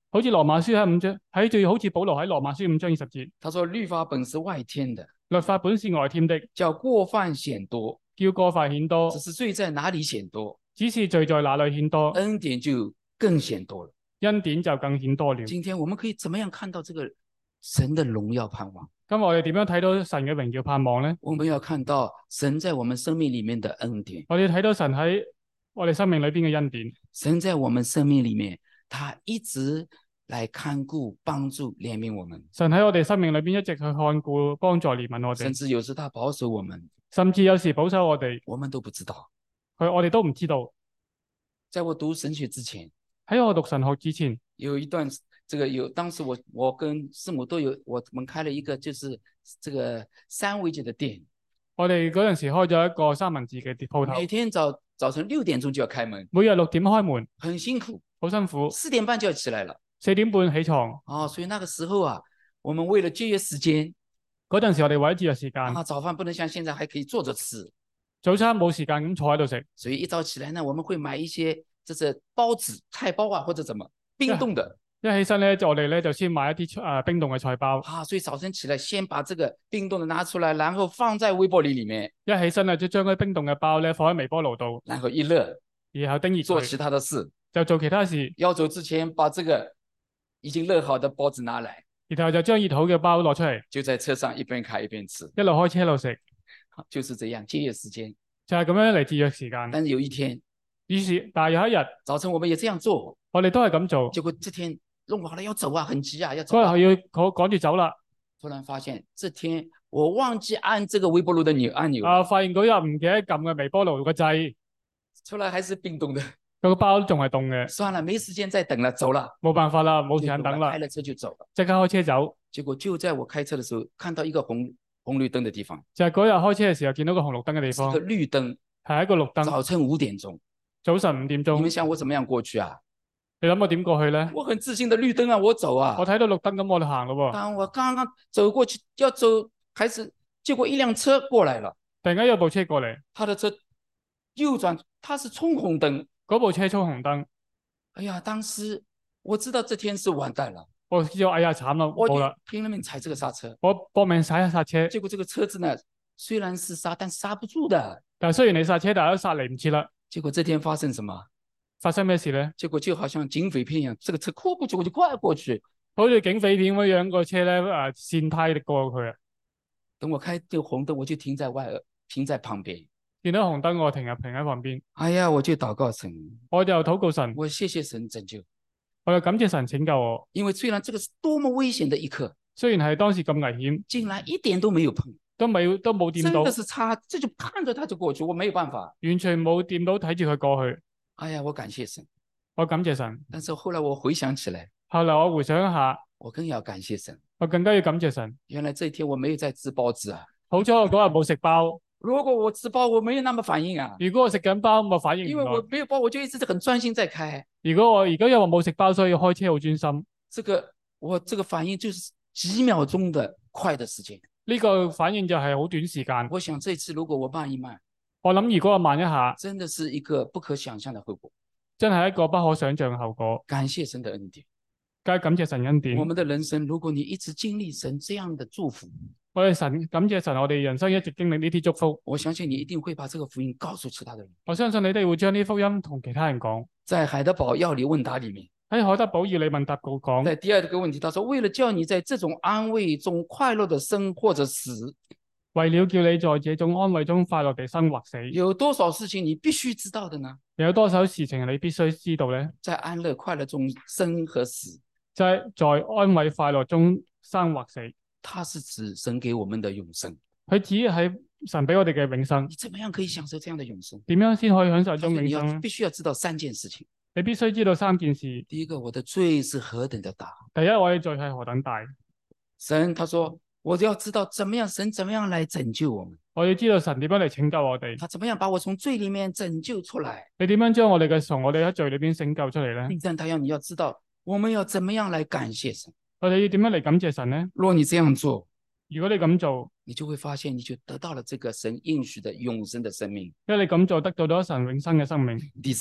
好似羅馬書喺5章，好似保羅喺羅馬書5章20節， 他說律法本是外添的， 律法本是外添的， 叫過犯顯多， 叫過犯顯多。 只是罪在哪裡顯多？ 只是罪在哪裡顯多， 恩典就更顯多了。 恩典就更顯多了。 今天我們可以怎麼樣看到這個神的榮耀盼望？ 今日我哋點樣睇到神嘅榮耀盼望呢？ 我們要看到神在我們生命裡面的恩典。 我哋睇到神喺我哋生命裏邊嘅恩典。 神在我們生命裡面，他一直來看顧、幫助、憐憫我們。 神喺我哋生命裏邊一直去看顧、幫助、憐憫我哋。 甚至有時他保守我們， 甚至有時保守我哋， 我們都不知道。 我哋都唔知道。 在我讀神學之前， 喺我讀神學之前， 有一段當時我跟師母都有，我們開了一個就是這個三文治的店。 我哋嗰陣時開咗一個三文治嘅鋪頭。 每天早晨6點鐘就要開門， 每日6點開門， 很辛苦， 好辛苦。 4點半就要起來了 ，4點半起床。 所以那個時候啊，我們為了節約時間， 嗰陣時我哋為咗節約時間， 早飯不能像現在還可以坐着吃， 早餐冇時間咁坐喺度食， 所以一早起來呢，我們會買一些就是包子、菜包啊，或者怎麼冰凍的。 一起身咧，我哋咧就先買一啲冰凍嘅菜包。 所以早晨起來先把這個冰凍的拿出來，然後放在微波爐裡面。 一起身咧就將嗰啲冰凍嘅包咧放喺微波爐度， 然後一熱， 然後叮熱， 做其他的事， 就做其他事。 要走之前把這個已經熱好的包子拿來， 然後就將熱好嘅包攞出嚟， 就在車上一邊開一邊吃， 一路開車一路食， 就是這樣節約時間， 就係咁樣嚟節約時間。 但是有一天， 但係有一日早晨我們也這樣做， 我哋都係咁做， 結果這天弄好了要走啊，很急啊，要走。 嗰日要趕住走啦。 突然發現這天我忘記按這個微波爐的按鈕。 發現嗰日唔記得撳嘅微波爐個掣， 出來還是冰凍的， 個包仲係凍嘅。 算了，沒時間再等了，走了。 冇辦法啦，冇時間等啦。 開了車就走了， 即刻開車走。 結果就在我開車的時候，看到一個紅綠燈的地方， 就係嗰日開車嘅時候見到個紅綠燈嘅地方， 一個綠燈， 係一個綠燈。 早晨5點鐘， 早晨5點鐘。 你們想我怎麼樣過去啊？ 你諗我點過去呢？ 我很自信的綠燈啊，我走啊。 我睇到綠燈咁，我就行咯。 當我剛剛走過去要走，開始結果一輛車過來了。 突然間有部車過嚟， 他的車右轉，他是衝紅燈， 嗰部車衝紅燈。 哎呀，當時我知道這天是完蛋了， 我知道哎呀慘啦，冇啦， 拼了命踩這個剎車， 我搏命踩一剎車。 結果這個車子呢，雖然是剎，但剎不住的。 但雖然你剎車，但係都剎嚟唔切啦。 結果這天發生什麼？ 發生咩事呢？ 結果就好像警匪片一樣，這個車過過去我就快過去， 好似警匪片咁樣個車咧，跣胎地過去啊。 等我開這個紅燈，我就停在旁邊。 見到紅燈我停喺旁邊。 哎呀，我就禱告神， 我就禱告神， 我謝謝神拯救， 我就感謝神拯救我。 因為雖然這個是多麼危險的一刻， 雖然係當時咁危險， 竟然一點都沒有碰， 都冇掂到， 真的是差，這就看着他就過去，我沒有辦法， 完全冇掂到，睇住佢過去。 哎呀，我感謝神， 我感謝神。 但是後來我回想起來， 後來我回想一下， 我更要感謝神， 我更加要感謝神。 原來這一天我沒有在吃包子啊， 好彩我嗰日冇食包。 如果我吃包，我沒有那麼反應啊。 如果我食緊包，我反應唔來。 因為我沒有包，我就一直很專心在開。 如果我而家因為冇食包，所以開車好專心。 我這個反應就是幾秒鐘的快的時間。 呢個反應就係好短時間。 我想這次如果我慢一慢， 我諗如果我慢一下， 真的是一個不可想象的後果。 真係一個不可想象嘅後果。 感謝神的恩典， 該感謝神恩典。 我們的人生，如果你一直經歷神這樣的祝福， 我哋感謝神，我哋人生一直經歷呢啲祝福。 我相信你一定會把這個福音告訴其他的人。 我相信你哋會將呢福音同其他人講。 在海德堡要理問答裡面， 喺海德堡要理問答告講。 在第二個問題，他說為了叫你在這種安慰中快樂的生或者死， 為了叫你在這種安慰中快樂地生或死， 有多少事情你必須知道的呢？ 有多少事情你必須知道呢？ 在安樂快樂中生和死， 在安慰快樂中生或死， 它是指神給我們的永生。 佢指係神俾我哋嘅永生。 你怎麼樣可以享受這樣的永生？ 點樣先可以享受這種永生？ 你必須要知道3件事情。 你必須知道3件事。 第一個，我的罪是何等的大。 第一，我嘅罪係何等大。 神他說，我要知道神怎麼樣來拯救我們。 我要知道神點樣嚟拯救我哋。 他怎麼樣把我從罪裡面拯救出來？ 你點樣將我哋從我哋喺罪裏邊拯救出嚟呢？ 第三，你要知道我們要怎麼樣來感謝神。 我哋要點樣嚟感謝神呢？ 若你這樣做， 如果你咁做， 你就會發現你就得到了這個神應許的永生的生命。 因為你咁做得到咗神永生嘅生命。 第三，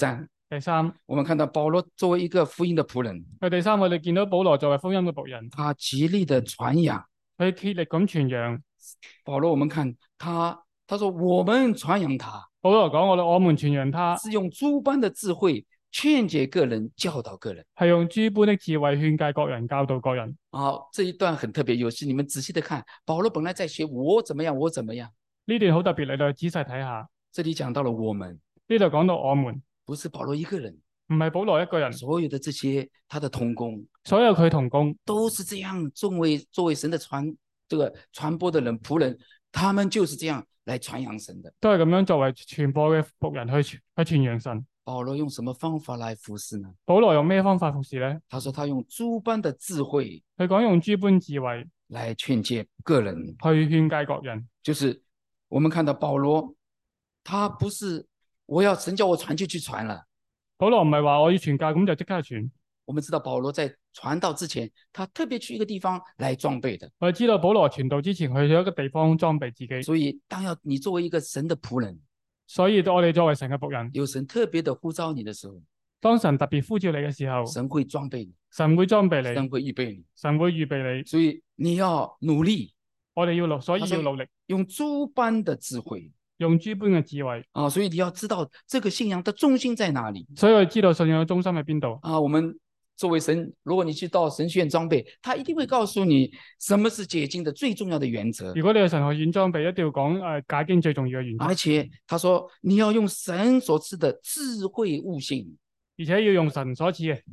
第三， 我们看到保羅作為一個福音的僕人， 第三，我哋見到保羅作為福音嘅僕人， 他極力的傳揚， 佢竭力咁傳揚。 保羅，我們看他說我們傳揚他。 保羅講我們傳揚他， 是用諸般的智慧勸解個人，教導個人， 係用諸般的智慧勸誡各人，教導各人。 這一段很特別，有時你們仔細的看，保羅本來在學我怎麼樣，我怎麼樣。 呢段好特別，你哋仔細睇下。 這裡講到了我們， 呢度講到我們， 不是保羅一個人， 唔係保羅一個人， 所有的這些他的同工， 所有佢同工都是這樣作為神的傳播的人僕人，他們就是這樣來傳揚神的， 都係咁樣作為傳播嘅僕人去傳揚神。 保羅用什麼方法來服侍呢？ 保羅用咩方法服侍呢？ 他說他用諸般的智慧， 佢講用諸般智慧來勸誡個人， 去勸誡各人。 就是我們看到保羅，他不是我要神叫我傳就去傳了。 保羅唔係話我要傳教咁就即刻去傳。 我們知道保羅在傳道之前，他特別去一個地方來裝備的。 我哋知道保羅傳道之前去咗一個地方裝備自己。 所以當你作為一個神的僕人， 所以我哋作為神嘅僕人， 有神特別的呼召你的時候， 當神特別呼召你嘅時候， 神會裝備你， 神會裝備你， 神會預備你， 神會預備你。 所以你要努力， 我哋要努，所以要努力， 用諸般的智慧， 用諸般嘅智慧啊！所以你要知道這個信仰的中心在哪裡。 所以我知道信仰嘅中心喺邊度啊！我們作為神，如果你去到神學院裝備，他一定會告訴你什麼是解經的最重要的原則。 如果你係神學院裝備，一定要講解經最重要嘅原則。 而且他說你要用神所賜的智慧悟性， 而且要用神所賜嘅，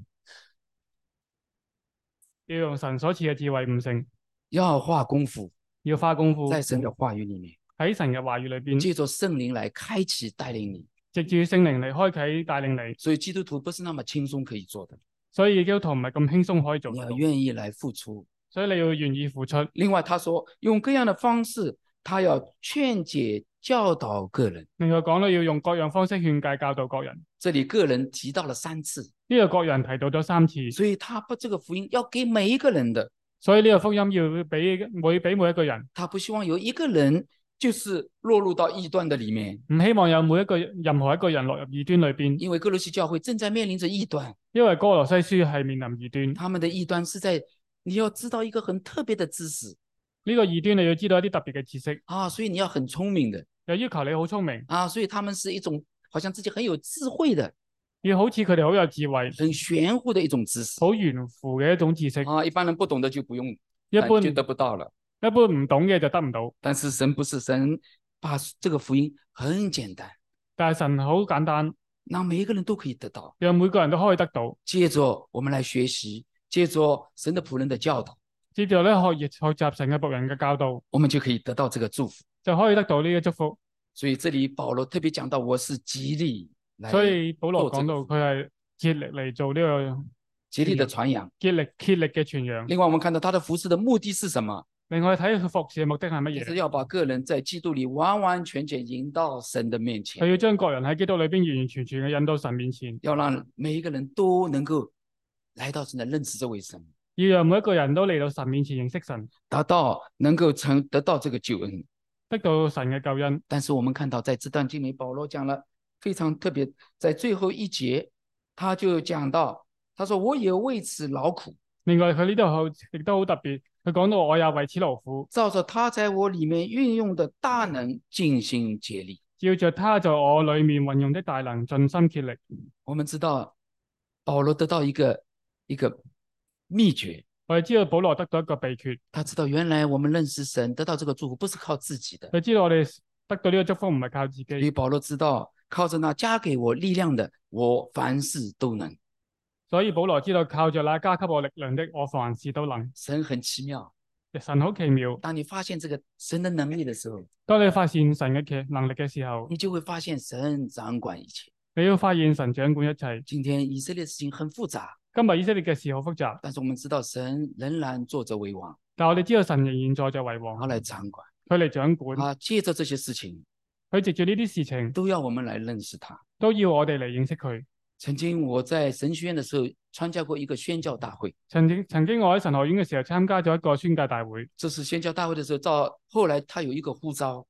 要用神所賜嘅智慧悟性， 要花功夫， 要花功夫在神的話語裡面， 喺神嘅話語裏邊， 借着聖靈來開啟帶領你， 藉住聖靈嚟開啟帶領你。 所以基督徒不是那麼輕鬆可以做的， 所以基督徒唔係咁輕鬆可以做你到， 要願意來付出。 所以你要願意付出。 另外他說用各樣的方式，他要勸解教導個人。 另外講到要用各樣方式勸誡教導各人， 這裡個人提到了3次， 呢個各人提到咗3次， 所以他把這個福音要給每一個人的。 所以呢個福音要俾每一個人， 他不希望有一個人就是落入到異端的裡面， 唔希望有任何一個人落入異端裏邊。 因為哥羅西教會正在面臨着異端， 因為哥羅西書係面臨異端， 他們的異端是在你要知道一個很特別的知識， 呢個異端你要知道一啲特別嘅知識啊，所以你要很聰明的， 又要求你好聰明啊，所以他們是一種好像自己很有智慧的， 要好似佢哋好有智慧、 很玄乎的一種知識， 好玄乎嘅一種知識啊，一般人不懂的就不用， 一般就得不到了。 一般唔懂嘅就得唔到， 但是神不是，神把這個福音很簡單， 但係神好簡單， 讓每一個人都可以得到， 讓每個人都可以得到。 借着我們來學習，借着神的僕人的教導， 接住咧學習神嘅僕人嘅教導， 我們就可以得到這個祝福， 就可以得到呢個祝福。 所以這裡保羅特別講到，我是極力來， 所以保羅講到佢係竭力嚟做呢個竭力的傳揚， 竭力嘅傳揚。 另外我們看到他的服事的目的是什麼？ 另外睇佢服事嘅目的係乜嘢？ 就是要把個人在基督裡完完全全引到神的面前， 佢要將各人喺基督裏邊完完全全嘅引到神面前， 要讓每一個人都能夠來到神的認識這位神， 要讓每一個人都嚟到神面前認識神， 能夠得到這個救恩， 得到神嘅救恩。 但是我們看到在這段經裡，保羅講了非常特別，在最後一節，他就講到，他說我也為此勞苦。 另外佢呢度亦都好特別，佢講到我也為此勞苦， 照着他在我裡面運用的大能盡心竭力， 照着他在我裡面運用的大能盡心竭力。 我們知道保羅得到一個秘訣， 我哋知道保羅得到一個秘訣， 他知道原來我們認識神得到這個祝福不是靠自己的， 佢知道我哋得到呢個祝福唔係靠自己。 所以保羅知道靠着那加給我力量的，我凡事都能。 所以保羅知道靠着那加給我力量的，我凡事都能。 神很奇妙， 神好奇妙。 當你發現這個神的能力的時候， 當你發現神嘅能力嘅時候， 你就會發現神掌管一切。 你要發現神掌管一切。 今天以色列事情很複雜， 今日以色列嘅事好複雜， 但是我們知道神仍然坐着為王， 但我哋知道神仍然坐着為王， 他來掌管， 佢嚟掌管。 他借着這些事情， 佢藉住呢啲事情， 都要我們來認識他， 都要我哋嚟認識佢。 曾經我在神學院的時候參加過一個宣教大會， 曾經我喺神學院嘅時候參加咗一個宣教大會。 這是宣教大會的時候，到後來他有一個呼召，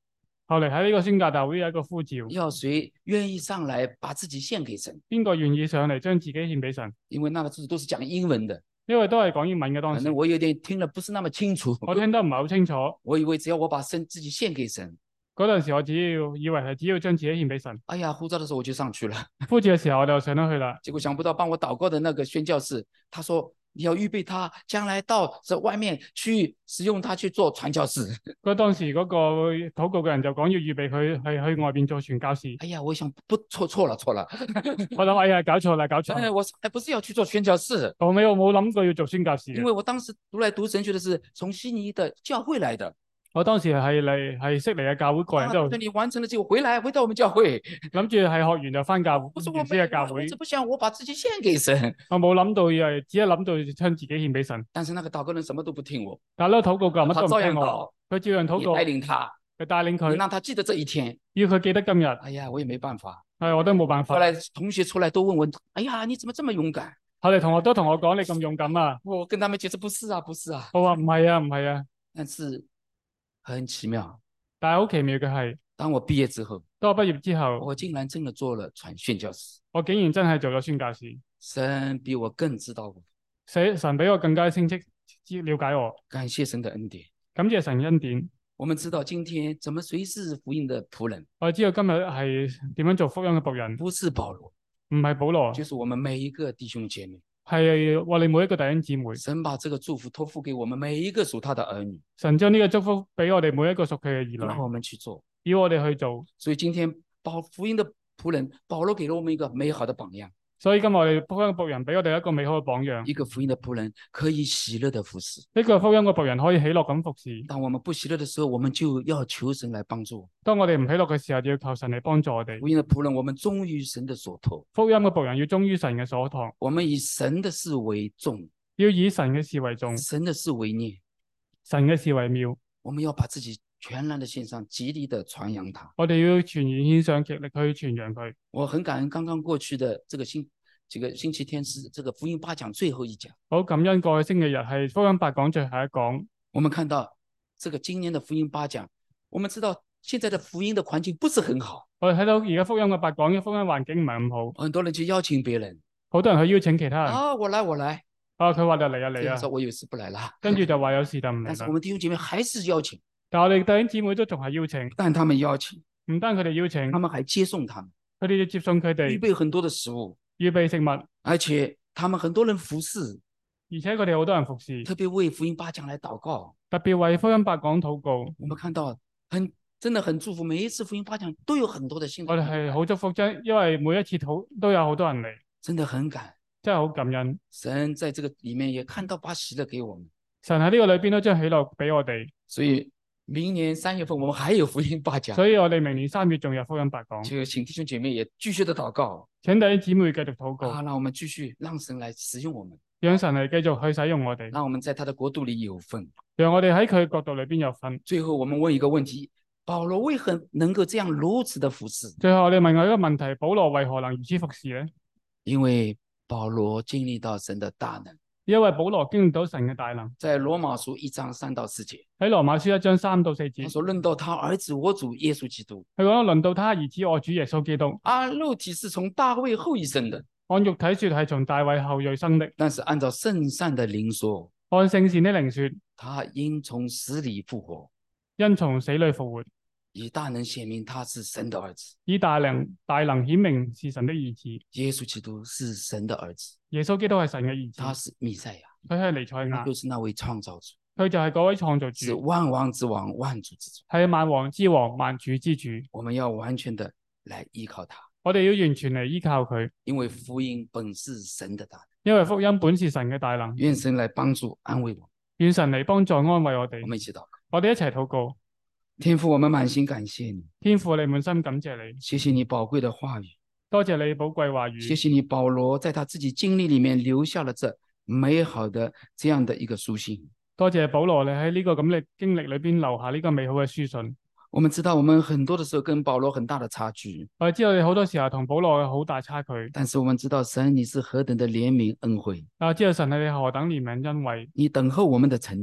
後嚟喺呢個宣教大會有一個呼召， 要誰願意上來把自己獻給神？ 邊個願意上嚟將自己獻俾神？ 因為那個字都是講英文的， 因為都係講英文嘅當時。 可能我有點聽得不是那麼清楚， 我聽得唔係好清楚。 我以為只要我把自己獻給神， 嗰陣時我以為係只要將自己獻俾神。 哎呀，呼召的時候我就上去了， 呼召嘅時候我就上咗去啦。 結果想不到幫我禱告的那個宣教士，他說你要預備他將來到這外面去使用他去做傳教士。 當時嗰個禱告嘅人就講要預備佢係去外邊做傳教士。 哎呀，我想不錯了， 我諗哎呀搞錯啦。 我不是要去做宣教士， 後尾我冇諗過要做宣教士， 因為我當時讀神學的是從悉尼的教會來的。 我當時係悉尼嘅教會過嚟之後， 你完成了之後回到我們教會，諗住係學完就翻教會。 我不想我把自己獻給神， 我冇諗到只係諗到將自己獻俾神。 但是那個禱告人什麼都不聽我， 但係呢個禱告嘅乜都唔聽我，佢照樣禱告，帶領佢， 讓他記得這一天， 要佢記得今日。 哎呀，我也沒辦法， 我都冇辦法。 後來同學出來都問我，哎呀，你怎麼這麼勇敢？ 後來同學都同我講，你咁勇敢啊？ 我跟他們解釋不是啊。 我話唔係啊。 但是很奇妙， 但係好奇妙嘅係， 當我畢業之後，我竟然真的做了宣教士。 我竟然真係做咗宣教士。 神比我更知道我， 神比我更加清晰了解我。 感謝神的恩典， 感謝神恩典。 我們知道今天怎麼誰是福音的僕人。 我知道今日係點樣做福音嘅僕人， 不是保羅， 唔係保羅， 就是我們每一個弟兄姐妹。 係我哋每一個弟兄姊妹。 神把這個祝福託付給我們每一個屬他的兒女。 神將呢個祝福俾我哋每一個屬佢嘅兒女， 讓我們去做， 要我哋去做。 所以今天福音的僕人保羅給了我們一個美好的榜樣。 所以今日我哋福音嘅僕人俾我哋一個美好嘅榜樣。 一個福音的僕人可以喜樂的服侍， 一個福音嘅僕人可以喜樂咁服侍。 當我們不喜樂的時候，我們就要求神來幫助。 當我哋唔喜樂嘅時候，就要求神嚟幫助我哋。 福音的僕人，我們忠於神的所託。 福音嘅僕人要忠於神嘅所託。 我們以神的事為重， 要以神嘅事為重， 神的事為念， 神嘅事為妙。 我們要把自己全然的獻上，極力的傳揚它。 我哋要全然獻上，極力去傳揚佢。 我很感恩剛剛過去的這個星期天是這個福音8講最後一講。 好感恩過去星期日係福音8講最後一講。 我們看到這個今年的福音8講，我們知道現在的福音的環境不是很好。 我哋睇到而家福音嘅8講嘅福音環境唔係咁好， 很多人去邀請別人， 好多人去邀請其他人。 我來。 佢話就嚟啊， 我有事不來啦。 跟住就話有事就唔嚟啦。 但是我們弟兄姐妹還是邀請， 但我哋弟兄姊妹都仲係邀請。 但他們邀請， 唔單佢哋邀請， 他們還接送他們， 佢哋要接送佢哋， 預備很多的食物， 預備食物， 而且他們很多人服侍， 而且佢哋好多人服侍， 特別為福音8講來禱告， 特別為福音8講禱告。 我們看到真的很祝福，每一次福音8講都有很多的信徒。 我哋係好祝福，因為每一次都有好多人嚟， 真的很感， 真係好感恩。 神在這個裏面也看到把喜樂給我們， 神喺呢個裏邊都將喜樂俾我哋。 所以明年3月份我們還有福音8講， 所以我哋明年3月仲有福音8講， 就請弟兄姐妹也繼續的禱告， 請弟兄姊妹繼續禱告， 讓我們繼續讓神來使用我們， 讓神嚟繼續去使用我哋， 讓我們在他的國度裏有份， 讓我哋喺佢國度裏邊有份。 最後我們問一個問題，保羅為何能夠這樣如此的服侍？ 最後我哋問一個問題，保羅為何能如此服侍呢？ 因為保羅經歷到神的大能， 因為保羅經歷到神嘅大能。在羅馬書1章3到4節， 喺羅馬書1章3到4節， 他說論到他兒子我主耶穌基督， 佢講論到他兒子我主耶穌基督， 按肉體是從大衛後裔生的， 按肉體說係從大衛後裔生的， 但是按照聖善的靈說， 按聖善的靈說， 他因從死裏復活， 因從死裏復活， 以大能顯明他是神的兒子， 以大能顯明是神的兒子。 耶穌基督是神的兒子， 耶穌基督係神嘅兒子， 他是彌賽亞， 佢係彌賽亞， 就是那位創造主， 佢就係嗰位創造主， 是萬王之王，萬主之主， 係萬王之王，萬主之主。 我們要完全的來依靠他， 我哋要完全嚟依靠佢， 因為福音本是神的大能， 因為福音本是神嘅大能。 願神來幫助安慰我， 願神嚟幫助安慰我哋。 我們一起禱告， 我哋一齊禱告。 天父，我們滿心感謝你， 天父，我哋滿心感謝你， 謝謝你寶貴的話語， 多謝你寶貴話語， 謝謝你保羅在他自己經歷裏面留下了這美好的這樣的一個書信。 多謝保羅你喺呢個咁嘅經歷裏邊留下呢個美好嘅書信。 我們知道我們很多的時候跟保羅很大的差距， 我知道你好多時候同保羅有好大差距， 但是我們知道神你是何等的憐憫恩惠， 知道神係你何等憐憫恩惠， 你等候我們的成長，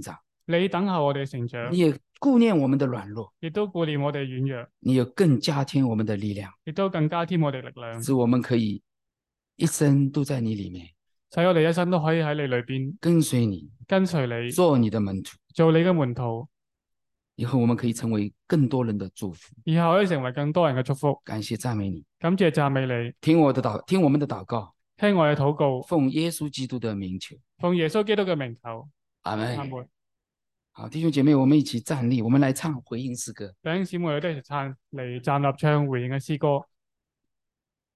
你等候我哋成長， 你也顧念我們的軟弱， 亦都顧念我哋軟弱， 你也更加添我們的力量， 亦都更加添我哋力量， 使我們可以一生都在你裡面， 使我哋一生都可以喺你裏邊跟隨你，做你的門徒， 做你嘅門徒。 以後我們可以成為更多人的祝福， 以後可以成為更多人嘅祝福。 感謝讚美你， 感謝讚美你， 聽我們的禱告， 聽我嘅禱告， 奉耶穌基督的名求， 奉耶穌基督嘅名求， 阿們。 阿門。 好，弟兄姐妹，我們一起站立，我們來唱回應詩歌。 弟兄姊妹，我哋一齊嚟站立唱回應嘅詩歌。